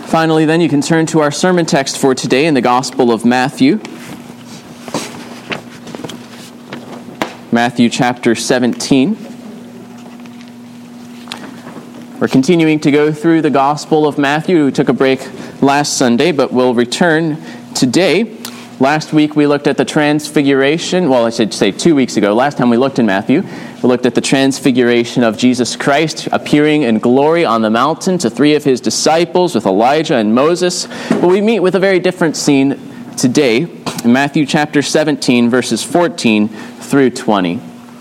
Finally, then, you can turn to our sermon text for today in the Gospel of Matthew. Matthew chapter 17. We're continuing to go through the Gospel of Matthew. We took a break last Sunday, but we'll return today. Last week we looked at the Transfiguration. Well, I should say 2 weeks ago. Last time we looked in Matthew, we looked at the Transfiguration of Jesus Christ appearing in glory on the mountain to three of his disciples with Elijah and Moses. But we meet with a very different scene today in Matthew chapter 17, verses 14 through 20.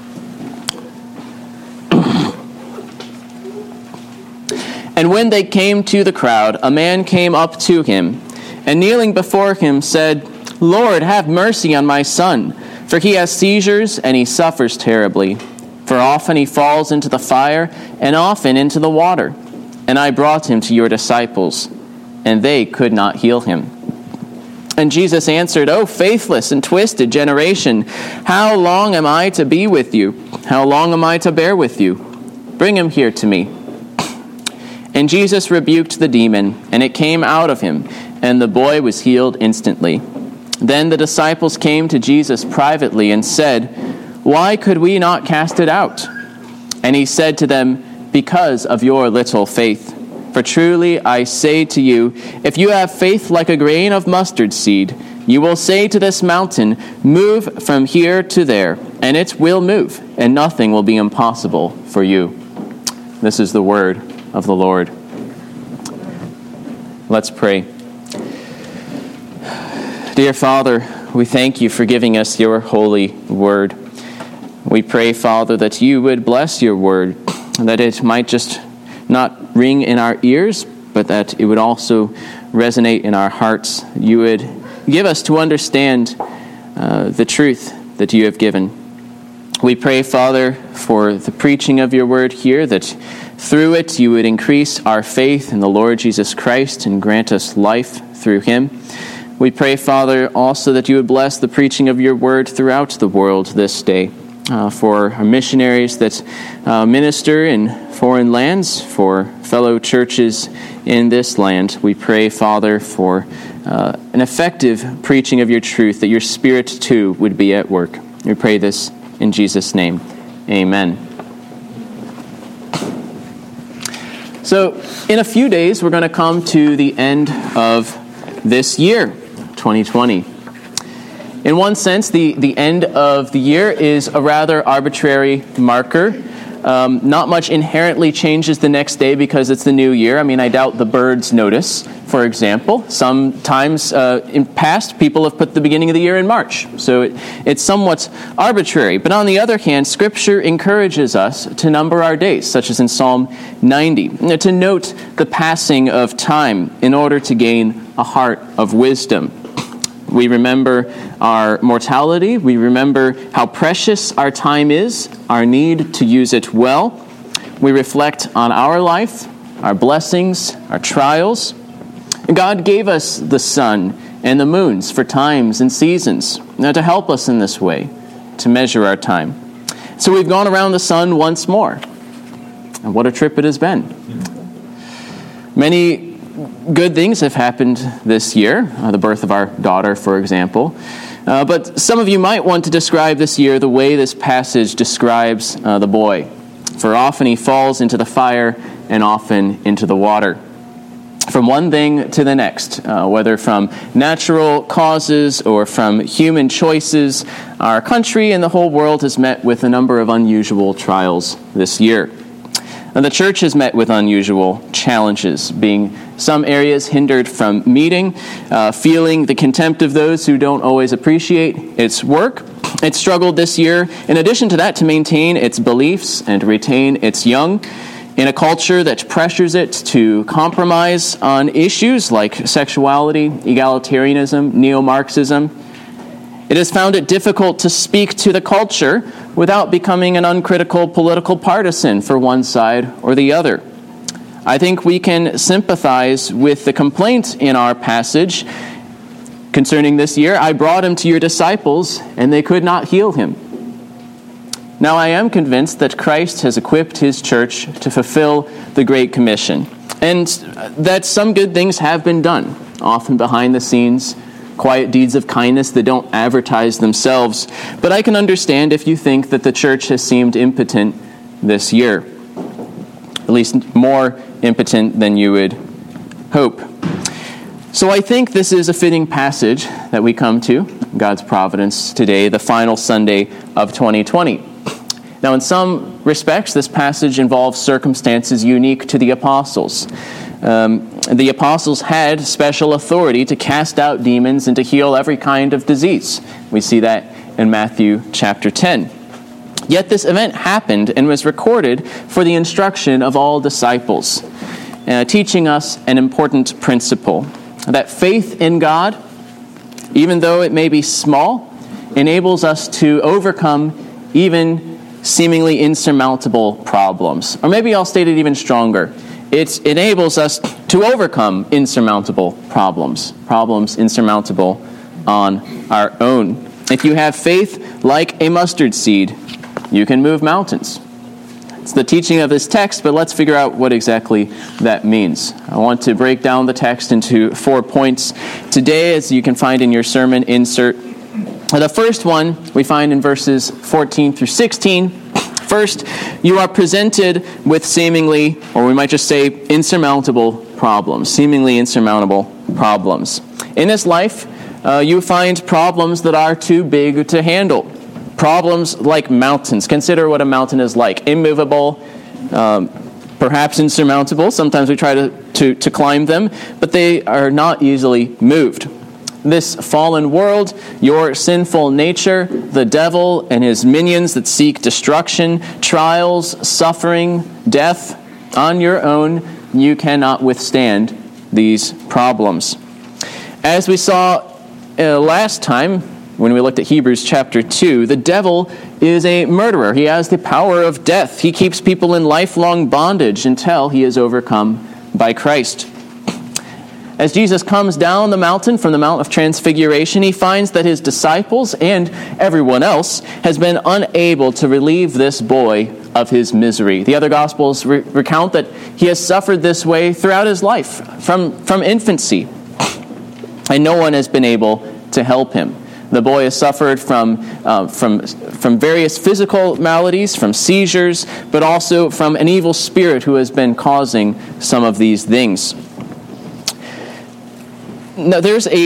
And when they came to the crowd, a man came up to him, and kneeling before him said, "Lord, have mercy on my son, for he has seizures and he suffers terribly. For often he falls into the fire and often into the water. And I brought him to your disciples, and they could not heal him." And Jesus answered, "O faithless and twisted generation, how long am I to be with you? How long am I to bear with you? Bring him here to me." And Jesus rebuked the demon, and it came out of him, and the boy was healed instantly. Then the disciples came to Jesus privately and said, "Why could we not cast it out?" And he said to them, "Because of your little faith. For truly I say to you, if you have faith like a grain of mustard seed, you will say to this mountain, 'Move from here to there,' and it will move, and nothing will be impossible for you." This is the word of the Lord. Let's pray. Dear Father, we thank you for giving us your holy word. We pray, Father, that you would bless your word, that it might just not ring in our ears, but that it would also resonate in our hearts. You would give us to understand the truth that you have given. We pray, Father, for the preaching of your word here, that through it you would increase our faith in the Lord Jesus Christ and grant us life through him. We pray, Father, also that you would bless the preaching of your word throughout the world this day, for our missionaries that minister in foreign lands, for fellow churches in this land. We pray, Father, for an effective preaching of your truth, that your Spirit too would be at work. We pray this in Jesus' name. Amen. So, in a few days, we're going to come to the end of this year, 2020. In one sense, the end of the year is a rather arbitrary marker. Not much inherently changes the next day because it's the new year. I mean, I doubt the birds notice, for example. Sometimes in past, people have put the beginning of the year in March. So it's somewhat arbitrary. But on the other hand, Scripture encourages us to number our days, such as in Psalm 90, to note the passing of time in order to gain a heart of wisdom. We remember our mortality. We remember how precious our time is, our need to use it well. We reflect on our life, our blessings, our trials. God gave us the sun and the moons for times and seasons, to help us in this way, to measure our time. So we've gone around the sun once more. And what a trip it has been. Many good things have happened this year, the birth of our daughter, for example. But some of you might want to describe this year the way this passage describes the boy. For often he falls into the fire and often into the water. From one thing to the next, whether from natural causes or from human choices, our country and the whole world has met with a number of unusual trials this year. And the church has met with unusual challenges, being some areas hindered from meeting, feeling the contempt of those who don't always appreciate its work. It struggled this year, in addition to that, to maintain its beliefs and retain its young in a culture that pressures it to compromise on issues like sexuality, egalitarianism, neo-Marxism. It has found it difficult to speak to the culture without becoming an uncritical political partisan for one side or the other. I think we can sympathize with the complaint in our passage concerning this year. I brought him to your disciples, and they could not heal him. Now I am convinced that Christ has equipped his church to fulfill the Great Commission, and that some good things have been done, often behind the scenes, quiet deeds of kindness that don't advertise themselves. But I can understand if you think that the church has seemed impotent this year, at least more impotent than you would hope. So I think this is a fitting passage that we come to, God's providence, today, the final Sunday of 2020. Now, in some respects, this passage involves circumstances unique to the apostles. The apostles had special authority to cast out demons and to heal every kind of disease. We see that in Matthew chapter 10. Yet this event happened and was recorded for the instruction of all disciples, teaching us an important principle, that faith in God, even though it may be small, enables us to overcome even seemingly insurmountable problems. Or maybe I'll state it even stronger. It enables us to overcome insurmountable problems insurmountable on our own. If you have faith like a mustard seed, you can move mountains. It's the teaching of this text, but let's figure out what exactly that means. I want to break down the text into 4 points today, as you can find in your sermon insert. The first one we find in verses 14 through 16. First, you are presented with seemingly, or we might just say, insurmountable problems. Seemingly insurmountable problems. In this life, you find problems that are too big to handle. Problems like mountains. Consider what a mountain is like. Immovable, perhaps insurmountable. Sometimes we try to climb them, but they are not easily moved. This fallen world, your sinful nature, the devil and his minions that seek destruction, trials, suffering, death, on your own, you cannot withstand these problems. As we saw last time, when we looked at Hebrews chapter 2, the devil is a murderer. He has the power of death. He keeps people in lifelong bondage until he is overcome by Christ. As Jesus comes down the mountain from the Mount of Transfiguration, he finds that his disciples and everyone else has been unable to relieve this boy of his misery. The other Gospels recount that he has suffered this way throughout his life, from infancy, and no one has been able to help him. The boy has suffered from various physical maladies, from seizures, but also from an evil spirit who has been causing some of these things. Now,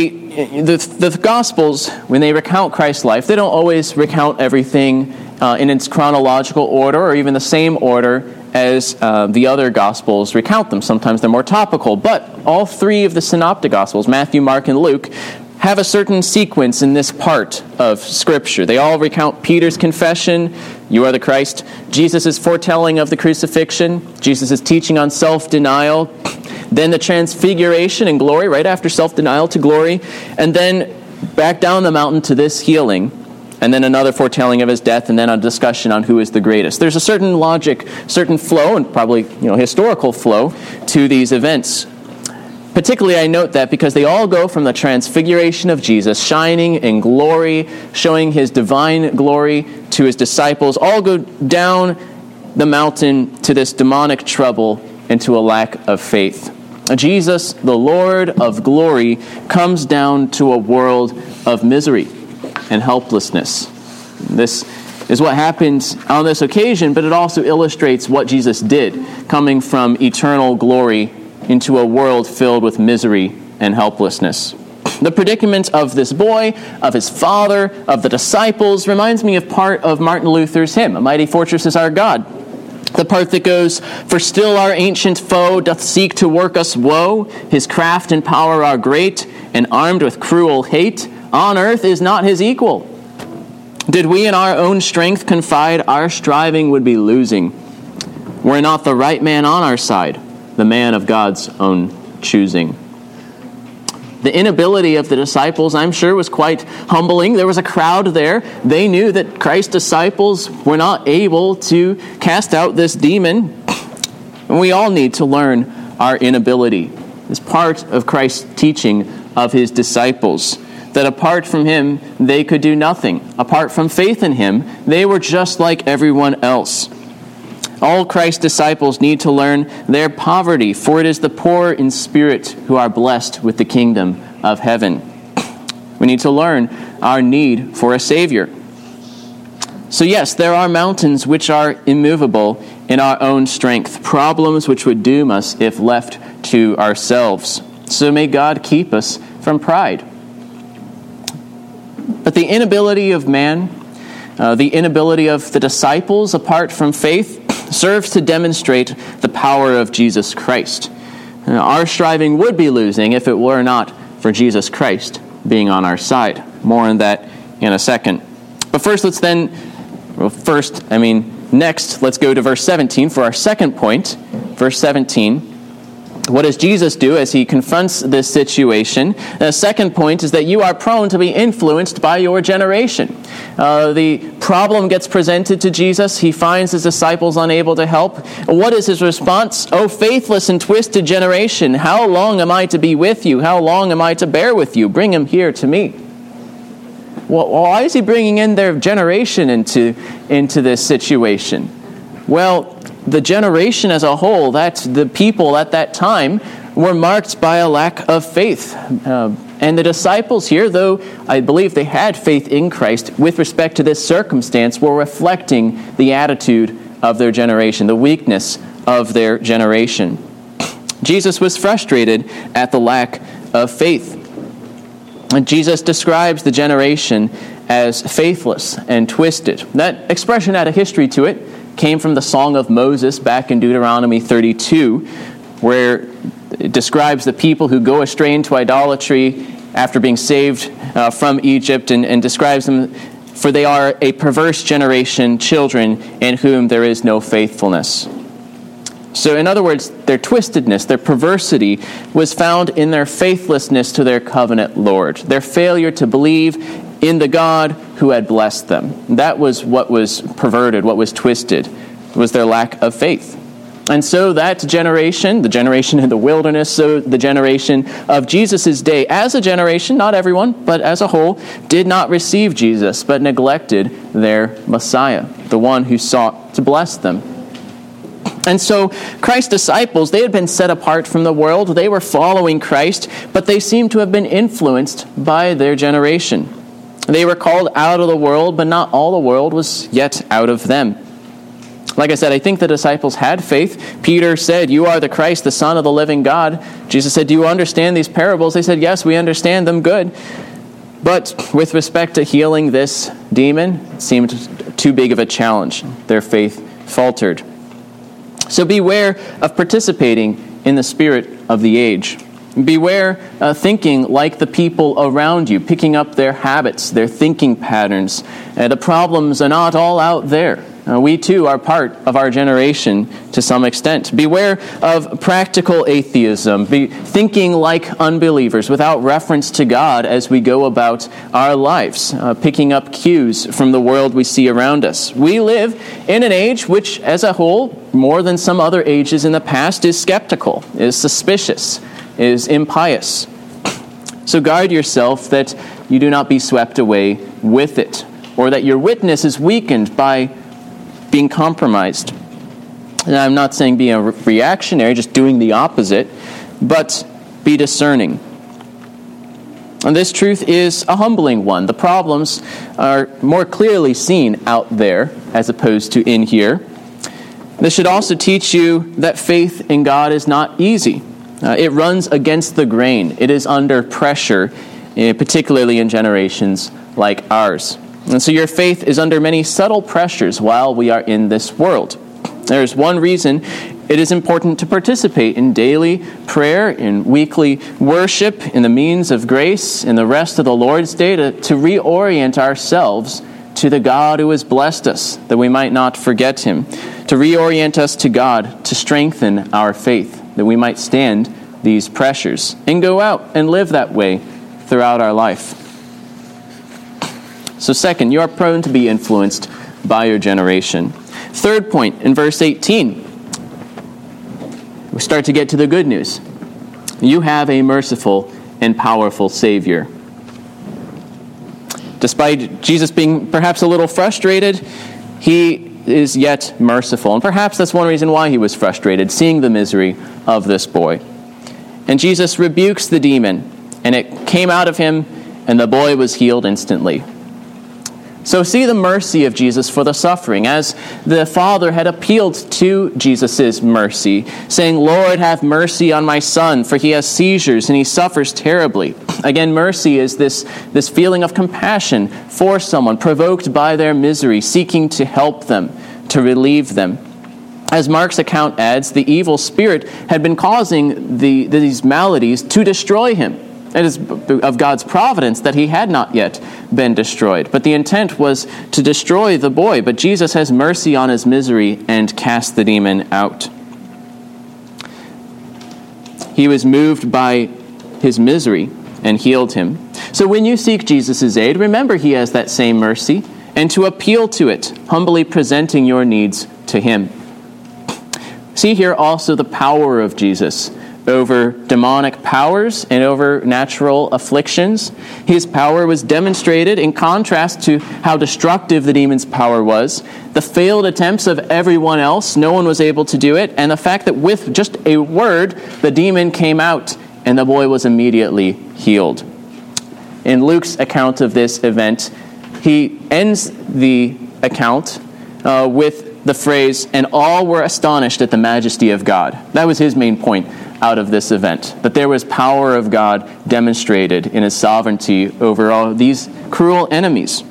the Gospels, when they recount Christ's life, they don't always recount everything in its chronological order or even the same order as the other Gospels recount them. Sometimes they're more topical, but all three of the Synoptic Gospels, Matthew, Mark, and Luke, have a certain sequence in this part of Scripture. They all recount Peter's confession, "You are the Christ," Jesus' foretelling of the crucifixion, Jesus' teaching on self-denial, then the transfiguration and glory, right after self-denial to glory, and then back down the mountain to this healing, and then another foretelling of his death, and then a discussion on who is the greatest. There's a certain logic, certain flow, and probably historical flow to these events. Particularly, I note that because they all go from the transfiguration of Jesus, shining in glory, showing his divine glory to his disciples, all go down the mountain to this demonic trouble and to a lack of faith. Jesus, the Lord of glory, comes down to a world of misery and helplessness. This is what happened on this occasion, but it also illustrates what Jesus did, coming from eternal glory into a world filled with misery and helplessness. The predicament of this boy, of his father, of the disciples, reminds me of part of Martin Luther's hymn, "A Mighty Fortress is Our God." The part that goes, "For still our ancient foe doth seek to work us woe. His craft and power are great, and armed with cruel hate. On earth is not his equal. Did we in our own strength confide, our striving would be losing. Were not the right man on our side, the man of God's own choosing." The inability of the disciples, I'm sure, was quite humbling. There was a crowd there. They knew that Christ's disciples were not able to cast out this demon. And we all need to learn our inability. It's part of Christ's teaching of his disciples, that apart from him, they could do nothing. Apart from faith in him, they were just like everyone else. All Christ's disciples need to learn their poverty, for it is the poor in spirit who are blessed with the kingdom of heaven. We need to learn our need for a Savior. So yes, there are mountains which are immovable in our own strength, problems which would doom us if left to ourselves. So may God keep us from pride. But the inability of man, the inability of the disciples apart from faith, serves to demonstrate the power of Jesus Christ. Our striving would be losing if it were not for Jesus Christ being on our side. More on that in a second. But next, let's go to verse 17 for our second point. Verse 17. What does Jesus do as he confronts this situation? The second point is that you are prone to be influenced by your generation. The problem gets presented to Jesus. He finds his disciples unable to help. What is his response? "O faithless and twisted generation, how long am I to be with you? How long am I to bear with you? Bring him here to me." Well, why is he bringing in their generation into this situation? Well, the generation as a whole, that's the people at that time, were marked by a lack of faith. And the disciples here, though I believe they had faith in Christ with respect to this circumstance, were reflecting the attitude of their generation, the weakness of their generation. Jesus was frustrated at the lack of faith. And Jesus describes the generation as faithless and twisted. That expression had a history to it. Came from the Song of Moses back in Deuteronomy 32, where it describes the people who go astray into idolatry after being saved from Egypt, and describes them, for they are a perverse generation, children in whom there is no faithfulness. So in other words, their twistedness, their perversity was found in their faithlessness to their covenant Lord, their failure to believe in the God who had blessed them. That was what was perverted, what was twisted, was their lack of faith. And so that generation, the generation in the wilderness, so the generation of Jesus' day, as a generation, not everyone, but as a whole, did not receive Jesus, but neglected their Messiah, the one who sought to bless them. And so Christ's disciples, they had been set apart from the world. They were following Christ, but they seemed to have been influenced by their generation. They were called out of the world, but not all the world was yet out of them. Like I said, I think the disciples had faith. Peter said, "You are the Christ, the Son of the living God." Jesus said, "Do you understand these parables?" They said, "Yes, we understand them good." But with respect to healing this demon, it seemed too big of a challenge. Their faith faltered. So beware of participating in the spirit of the age. Beware thinking like the people around you, picking up their habits, their thinking patterns. The problems are not all out there. We too are part of our generation to some extent. Beware of practical atheism, thinking like unbelievers without reference to God as we go about our lives, picking up cues from the world we see around us. We live in an age which, as a whole, more than some other ages in the past, is skeptical, is suspicious, is impious. So guard yourself that you do not be swept away with it, or that your witness is weakened by being compromised. And I'm not saying be a reactionary, just doing the opposite, but be discerning. And this truth is a humbling one. The problems are more clearly seen out there as opposed to in here. This should also teach you that faith in God is not easy. It runs against the grain. It is under pressure, particularly in generations like ours. And so your faith is under many subtle pressures while we are in this world. There's one reason it is important to participate in daily prayer, in weekly worship, in the means of grace, in the rest of the Lord's Day, to reorient ourselves to the God who has blessed us, that we might not forget him, to reorient us to God, to strengthen our faith, that we might stand these pressures and go out and live that way throughout our life. So second, you are prone to be influenced by your generation. Third point, in verse 18, we start to get to the good news. You have a merciful and powerful Savior. Despite Jesus being perhaps a little frustrated, he is yet merciful. And perhaps that's one reason why he was frustrated, seeing the misery of this boy. And Jesus rebukes the demon, and it came out of him, and the boy was healed instantly. So see the mercy of Jesus for the suffering, as the Father had appealed to Jesus' mercy, saying, "Lord, have mercy on my son, for he has seizures and he suffers terribly." Again, mercy is this feeling of compassion for someone provoked by their misery, seeking to help them, to relieve them. As Mark's account adds, the evil spirit had been causing these maladies to destroy him. It is of God's providence that he had not yet been destroyed. But the intent was to destroy the boy. But Jesus has mercy on his misery and casts the demon out. He was moved by his misery and healed him. So when you seek Jesus' aid, remember he has that same mercy, and to appeal to it, humbly presenting your needs to him. See here also the power of Jesus over demonic powers and over natural afflictions. His power was demonstrated in contrast to how destructive the demon's power was. The failed attempts of everyone else, no one was able to do it, and the fact that with just a word, the demon came out and the boy was immediately healed. In Luke's account of this event, he ends the account with the phrase, "And all were astonished at the majesty of God." That was his main point out of this event, that there was power of God demonstrated in his sovereignty over all these cruel enemies.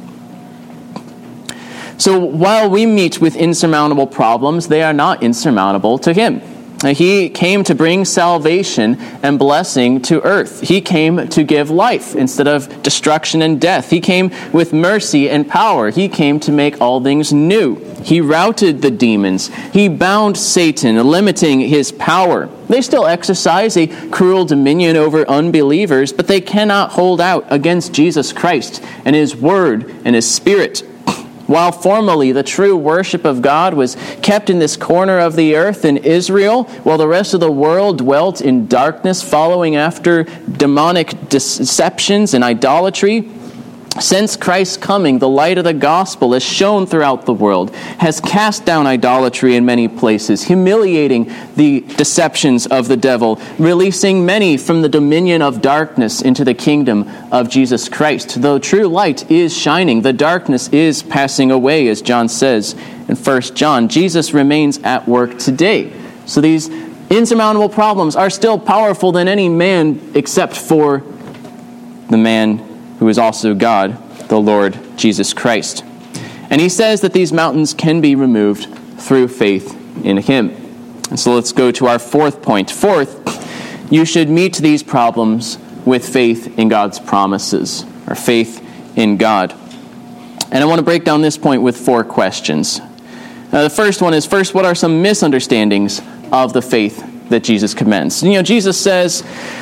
So while we meet with insurmountable problems, they are not insurmountable to him. He came to bring salvation and blessing to earth. He came to give life instead of destruction and death. He came with mercy and power. He came to make all things new. He routed the demons. He bound Satan, limiting his power. They still exercise a cruel dominion over unbelievers, but they cannot hold out against Jesus Christ and his word and his spirit. While formerly the true worship of God was kept in this corner of the earth in Israel, while the rest of the world dwelt in darkness following after demonic deceptions and idolatry, since Christ's coming, the light of the gospel is shown throughout the world, has cast down idolatry in many places, humiliating the deceptions of the devil, releasing many from the dominion of darkness into the kingdom of Jesus Christ. Though true light is shining, the darkness is passing away, as John says in 1 John. Jesus remains at work today. So these insurmountable problems are still powerful than any man except for the man who is also God, the Lord Jesus Christ. And he says that these mountains can be removed through faith in him. And so let's go to our fourth point. Fourth, you should meet these problems with faith in God's promises, or faith in God. And I want to break down this point with 4 questions. The first one is, first, what are some misunderstandings of the faith that Jesus commends? Jesus says,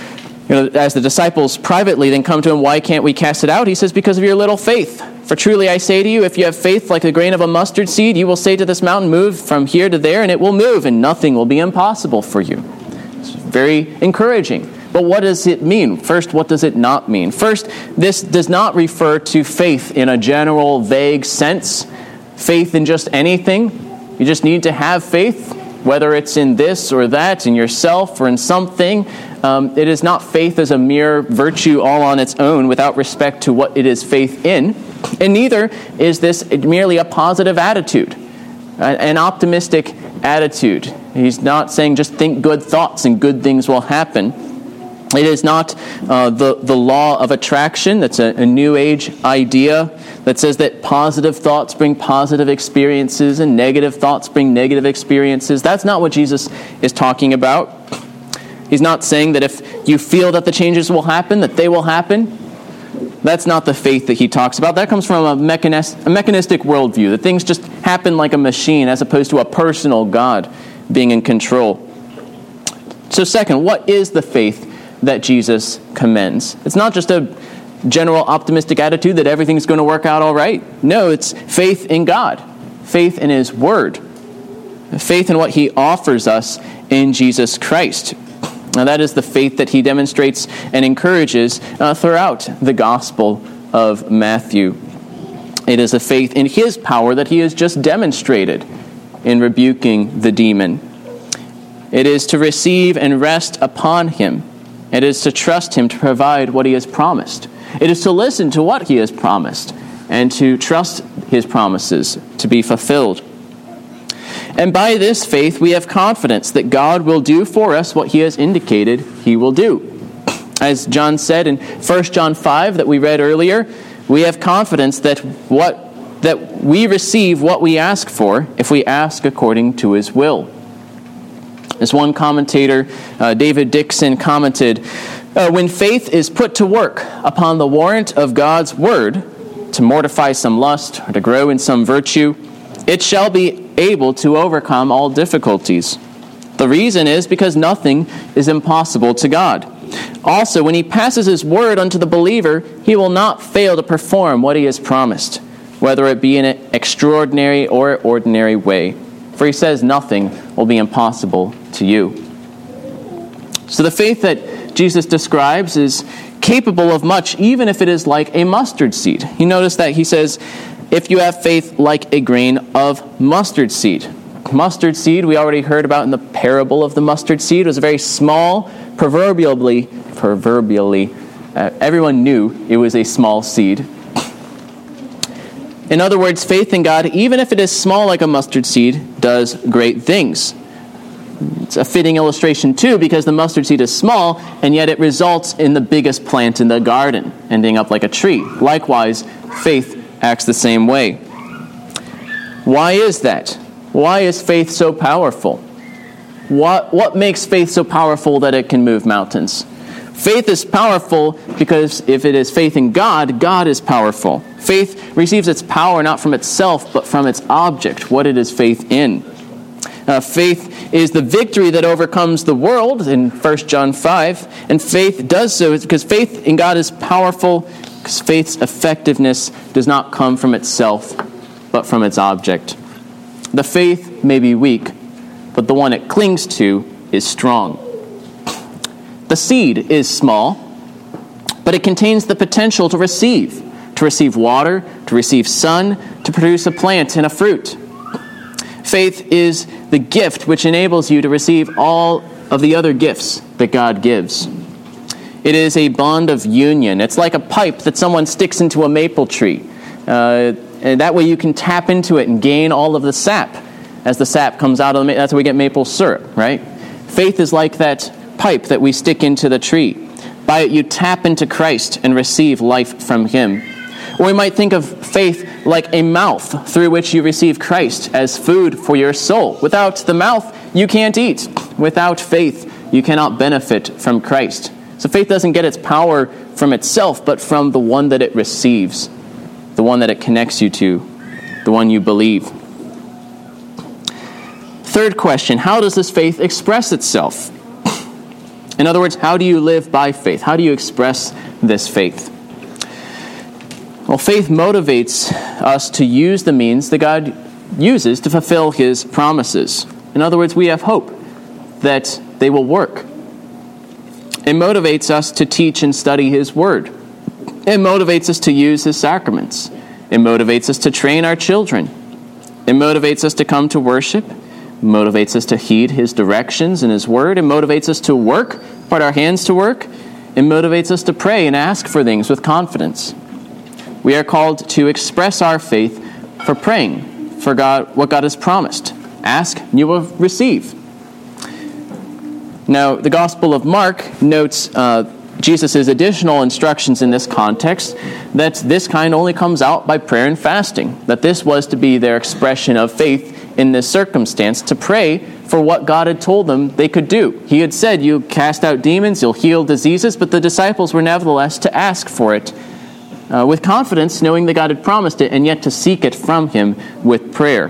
as the disciples privately then come to him, "Why can't we cast it out?" He says, "Because of your little faith. For truly I say to you, if you have faith like the grain of a mustard seed, you will say to this mountain, 'Move from here to there,' and it will move, and nothing will be impossible for you." It's very encouraging. But what does it mean? First, what does it not mean? First, this does not refer to faith in a general, vague sense. Faith in just anything. You just need to have faith, whether it's in this or that, in yourself or in something. It is not faith as a mere virtue all on its own without respect to what it is faith in. And neither is this merely a positive attitude, an optimistic attitude. He's not saying just think good thoughts and good things will happen. It is not the law of attraction. That's a New Age idea that says that positive thoughts bring positive experiences and negative thoughts bring negative experiences. That's not what Jesus is talking about. He's not saying that if you feel that the changes will happen, that they will happen. That's not the faith that he talks about. That comes from a mechanistic worldview, that things just happen like a machine as opposed to a personal God being in control. So second, what is the faith that Jesus commends? It's not just a general optimistic attitude that everything's going to work out all right. No, it's faith in God, faith in his word, faith in what he offers us in Jesus Christ. Now that is the faith that he demonstrates and encourages throughout the Gospel of Matthew. It is a faith in his power that he has just demonstrated in rebuking the demon. It is to receive and rest upon him. It is to trust him to provide what he has promised. It is to listen to what he has promised and to trust his promises to be fulfilled. And by this faith, we have confidence that God will do for us what he has indicated he will do. As John said in 1 John 5 that we read earlier, we have confidence that we receive what we ask for if we ask according to his will. As one commentator, David Dixon, commented, when faith is put to work upon the warrant of God's word to mortify some lust or to grow in some virtue, it shall be able to overcome all difficulties. The reason is because nothing is impossible to God. Also, when he passes his word unto the believer, he will not fail to perform what he has promised, whether it be in an extraordinary or ordinary way. For he says nothing will be impossible to you. So the faith that Jesus describes is capable of much, even if it is like a mustard seed. You notice that he says, if you have faith like a grain of mustard seed. Mustard seed, we already heard about in the parable of the mustard seed, was a very small, proverbially, everyone knew it was a small seed. In other words, faith in God, even if it is small like a mustard seed, does great things. It's a fitting illustration too, because the mustard seed is small, and yet it results in the biggest plant in the garden, ending up like a tree. Likewise, faith acts the same way. Why is that? Why is faith so powerful? What makes faith so powerful that it can move mountains? Faith is powerful because if it is faith in God, God is powerful. Faith receives its power not from itself, but from its object, what it is faith in. Faith is the victory that overcomes the world in 1 John 5, and faith does so because faith in God is powerful, because faith's effectiveness does not come from itself, but from its object. The faith may be weak, but the one it clings to is strong. The seed is small, but it contains the potential to receive water, to receive sun, to produce a plant and a fruit. Faith is the gift which enables you to receive all of the other gifts that God gives. It is a bond of union. It's like a pipe that someone sticks into a maple tree. And that way you can tap into it and gain all of the sap. As the sap comes out of the that's how we get maple syrup, right? Faith is like that pipe that we stick into the tree. By it you tap into Christ and receive life from him. Or we might think of faith like a mouth through which you receive Christ as food for your soul. Without the mouth, you can't eat. Without faith, you cannot benefit from Christ. So faith doesn't get its power from itself, but from the one that it receives, the one that it connects you to, the one you believe. Third question, how does this faith express itself? In other words, how do you live by faith? How do you express this faith? Well, faith motivates us to use the means that God uses to fulfill his promises. In other words, we have hope that they will work. It motivates us to teach and study his word. It motivates us to use his sacraments. It motivates us to train our children. It motivates us to come to worship. It motivates us to heed his directions and his word. It motivates us to work, put our hands to work. It motivates us to pray and ask for things with confidence. We are called to express our faith for praying for God, what God has promised. Ask, and you will receive. Now, the Gospel of Mark notes Jesus' additional instructions in this context, that this kind only comes out by prayer and fasting, that this was to be their expression of faith in this circumstance, to pray for what God had told them they could do. He had said, you cast out demons, you'll heal diseases, but the disciples were nevertheless to ask for it with confidence, knowing that God had promised it, and yet to seek it from him with prayer.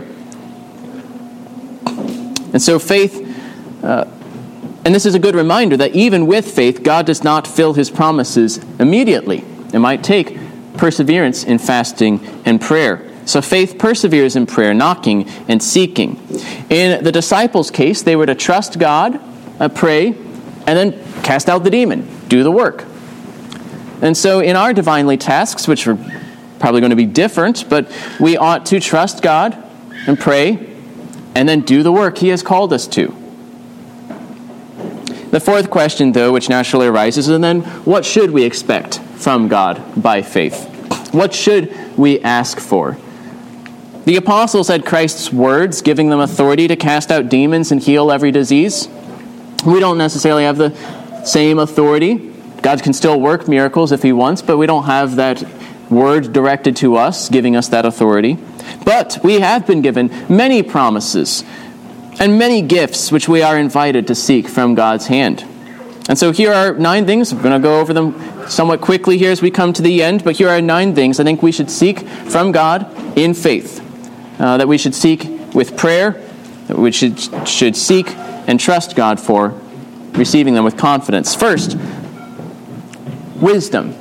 And so faith, and this is a good reminder that even with faith, God does not fill his promises immediately. It might take perseverance in fasting and prayer. So faith perseveres in prayer, knocking and seeking. In the disciples' case, they were to trust God, pray, and then cast out the demon, do the work. And so in our divinely tasks, which are probably going to be different, but we ought to trust God and pray and then do the work he has called us to. The fourth question, though, which naturally arises, and then what should we expect from God by faith? What should we ask for? The apostles had Christ's words, giving them authority to cast out demons and heal every disease. We don't necessarily have the same authority. God can still work miracles if he wants, but we don't have that word directed to us, giving us that authority. But we have been given many promises and many gifts which we are invited to seek from God's hand. And so here are 9 things. I'm going to go over them somewhat quickly here as we come to the end, but here are 9 things I think we should seek from God in faith, that we should seek with prayer, that we should seek and trust God for, receiving them with confidence. First, wisdom.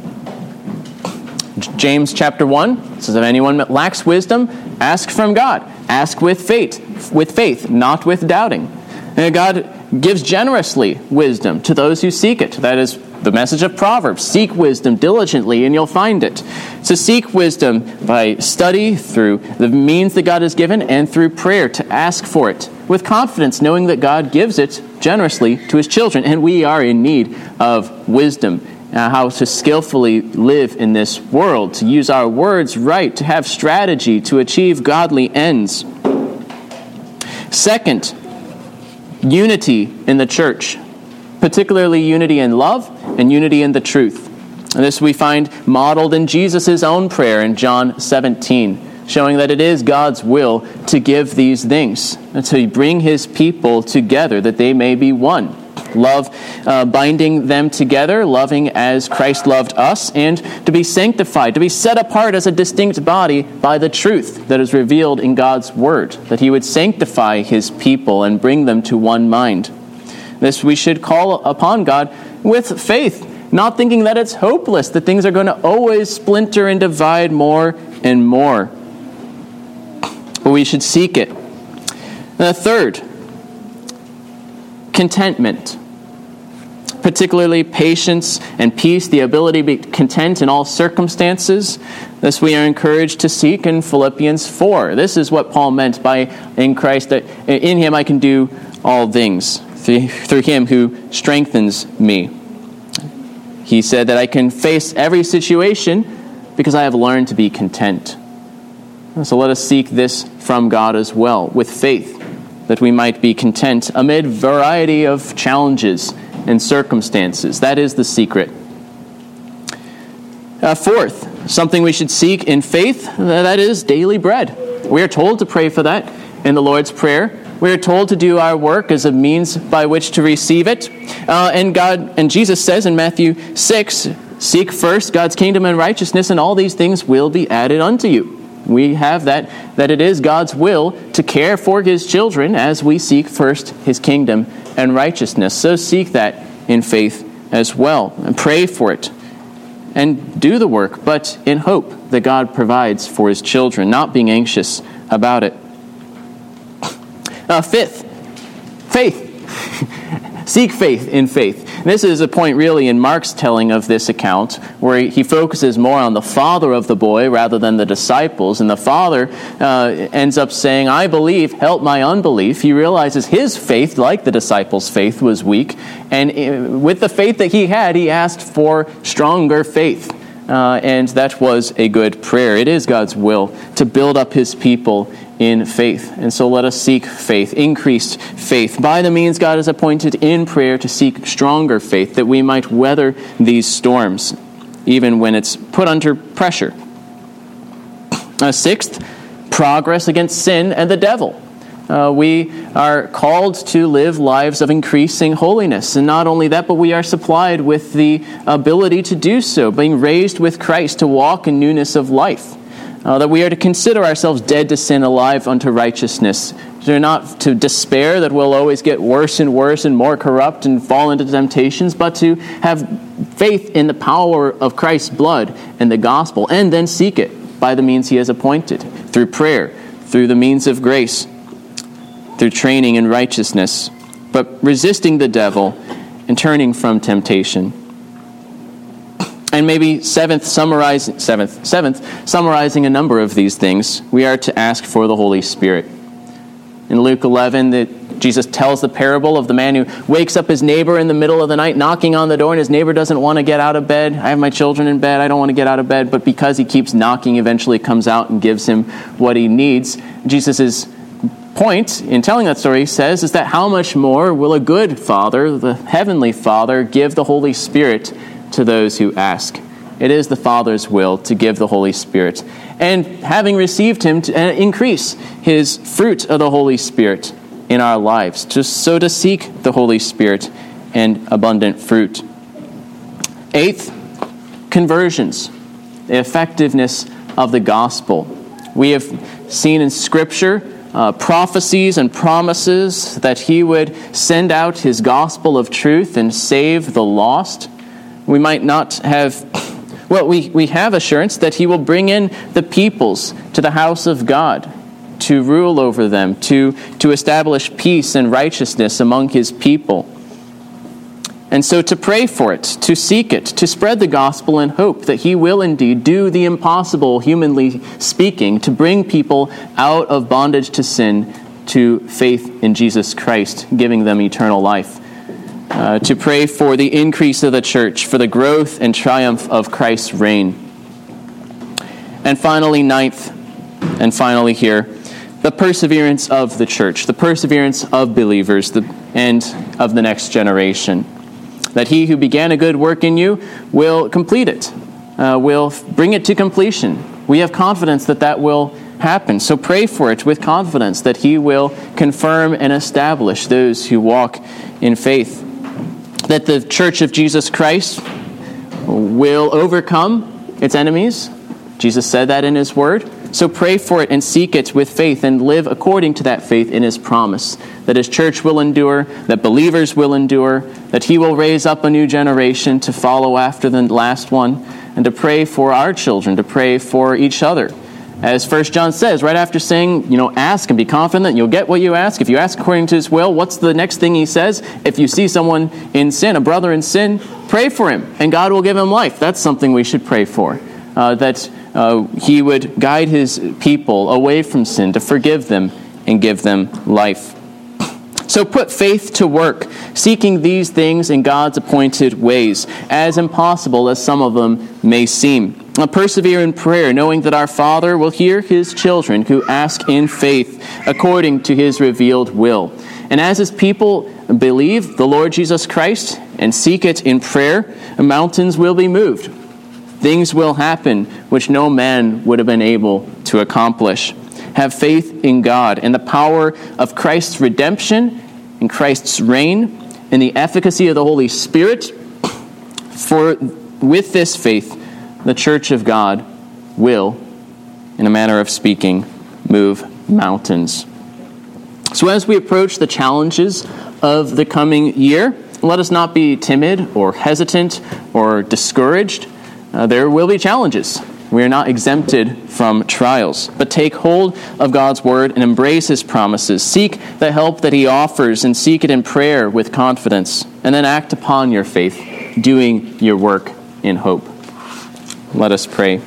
James chapter 1 says, if anyone lacks wisdom, ask from God. Ask with faith, not with doubting. And God gives generously wisdom to those who seek it. That is the message of Proverbs. Seek wisdom diligently and you'll find it. So seek wisdom by study, through the means that God has given, and through prayer to ask for it with confidence, knowing that God gives it generously to his children. And we are in need of wisdom, how to skillfully live in this world, to use our words right, to have strategy, to achieve godly ends. Second, unity in the church, particularly unity in love and unity in the truth. And this we find modeled in Jesus' own prayer in John 17, showing that it is God's will to give these things, and to bring his people together that they may be one. Love binding them together, loving as Christ loved us, and to be sanctified, to be set apart as a distinct body by the truth that is revealed in God's word, that he would sanctify his people and bring them to one mind. This we should call upon God with faith, not thinking that it's hopeless, that things are going to always splinter and divide more and more. But we should seek it. Third, contentment. Particularly patience and peace, the ability to be content in all circumstances. This we are encouraged to seek in Philippians 4. This is what Paul meant by in Christ, that in him I can do all things, through him who strengthens me. He said that I can face every situation because I have learned to be content. So let us seek this from God as well, with faith, that we might be content amid variety of challenges and circumstances. That is the secret. Fourth, something we should seek in faith, that is daily bread. We are told to pray for that in the Lord's Prayer. We are told to do our work as a means by which to receive it. And Jesus says in Matthew 6, seek first God's kingdom and righteousness, and all these things will be added unto you. We have that it is God's will to care for his children as we seek first his kingdom and righteousness. So seek that in faith as well, and pray for it, and do the work, but in hope that God provides for his children, not being anxious about it. Fifth, faith. Seek faith in faith. This is a point really in Mark's telling of this account, where he focuses more on the father of the boy rather than the disciples. And the father ends up saying, I believe, help my unbelief. He realizes his faith, like the disciples' faith, was weak. And with the faith that he had, he asked for stronger faith. And that was a good prayer. It is God's will to build up his people in faith. And so let us seek faith, increased faith, by the means God has appointed in prayer to seek stronger faith, that we might weather these storms, even when it's put under pressure. Sixth, progress against sin and the devil. We are called to live lives of increasing holiness. And not only that, but we are supplied with the ability to do so, being raised with Christ to walk in newness of life. That we are to consider ourselves dead to sin, alive unto righteousness. Not to despair that we'll always get worse and more corrupt and fall into temptations, but to have faith in the power of Christ's blood and the gospel, and then seek it by the means he has appointed, through prayer, through the means of grace, through training in righteousness, but resisting the devil and turning from temptation. And maybe seventh, summarizing a number of these things, we are to ask for the Holy Spirit. In Luke 11, Jesus tells the parable of the man who wakes up his neighbor in the middle of the night, knocking on the door, and his neighbor doesn't want to get out of bed. I have my children in bed, I don't want to get out of bed. But because he keeps knocking, eventually comes out and gives him what he needs. Jesus' point in telling that story says is that how much more will a good Father, the Heavenly Father, give the Holy Spirit to those who ask? It is the Father's will to give the Holy Spirit. And having received him, to increase his fruit of the Holy Spirit in our lives. To seek the Holy Spirit and abundant fruit. Eighth, conversions. The effectiveness of the gospel. We have seen in Scripture prophecies and promises that he would send out his gospel of truth and save the lost. We might not have... Well, we have assurance that he will bring in the peoples to the house of God to rule over them, to establish peace and righteousness among his people. And so to pray for it, to seek it, to spread the gospel in hope that he will indeed do the impossible, humanly speaking, to bring people out of bondage to sin to faith in Jesus Christ, giving them eternal life. To pray for the increase of the church, for the growth and triumph of Christ's reign. And finally, ninth, and finally here, the perseverance of the church, the perseverance of believers, and of the next generation. That he who began a good work in you will complete it, will bring it to completion. We have confidence that that will happen. So pray for it with confidence that he will confirm and establish those who walk in faith. That the Church of Jesus Christ will overcome its enemies. Jesus said that in his word. So pray for it and seek it with faith and live according to that faith in his promise. That his church will endure, that believers will endure, that he will raise up a new generation to follow after the last one, and to pray for our children, to pray for each other. As 1 John says, right after saying, ask and be confident that you'll get what you ask. If you ask according to his will, what's the next thing he says? If you see someone in sin, a brother in sin, pray for him, and God will give him life. That's something we should pray for. That he would guide his people away from sin, to forgive them and give them life. So put faith to work, seeking these things in God's appointed ways, as impossible as some of them may seem. Persevere in prayer, knowing that our Father will hear his children who ask in faith according to his revealed will. And as his people believe the Lord Jesus Christ and seek it in prayer, mountains will be moved. Things will happen which no man would have been able to accomplish. Have faith in God and the power of Christ's redemption and Christ's reign and the efficacy of the Holy Spirit. For with this faith, the Church of God will, in a manner of speaking, move mountains. So as we approach the challenges of the coming year, let us not be timid or hesitant or discouraged. There will be challenges. We are not exempted from trials, but take hold of God's word and embrace his promises. Seek the help that he offers and seek it in prayer with confidence, and then act upon your faith, doing your work in hope. Let us pray.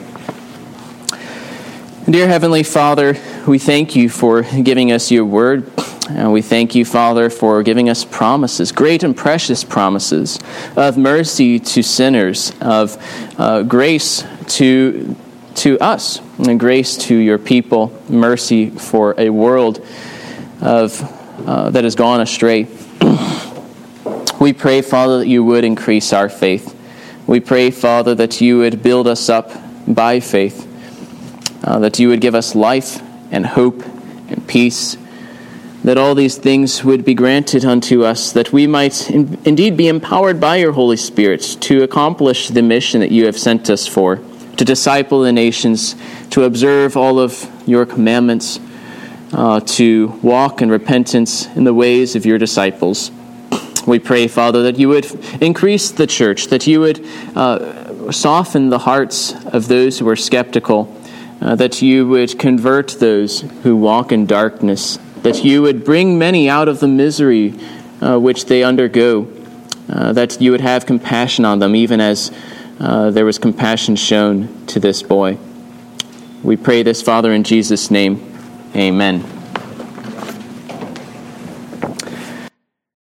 Dear Heavenly Father, we thank you for giving us your word. And we thank you, Father, for giving us promises, great and precious promises of mercy to sinners, of grace to us, and grace to your people, mercy for a world that has gone astray. We pray, Father, that you would increase our faith. We pray, Father, that you would build us up by faith, that you would give us life and hope and peace, that all these things would be granted unto us, that we might indeed be empowered by your Holy Spirit to accomplish the mission that you have sent us for, to disciple the nations, to observe all of your commandments, to walk in repentance in the ways of your disciples. We pray, Father, that you would increase the church, that you would soften the hearts of those who are skeptical, that you would convert those who walk in darkness, that you would bring many out of the misery which they undergo, that you would have compassion on them, even as there was compassion shown to this boy. We pray this, Father, in Jesus' name. Amen.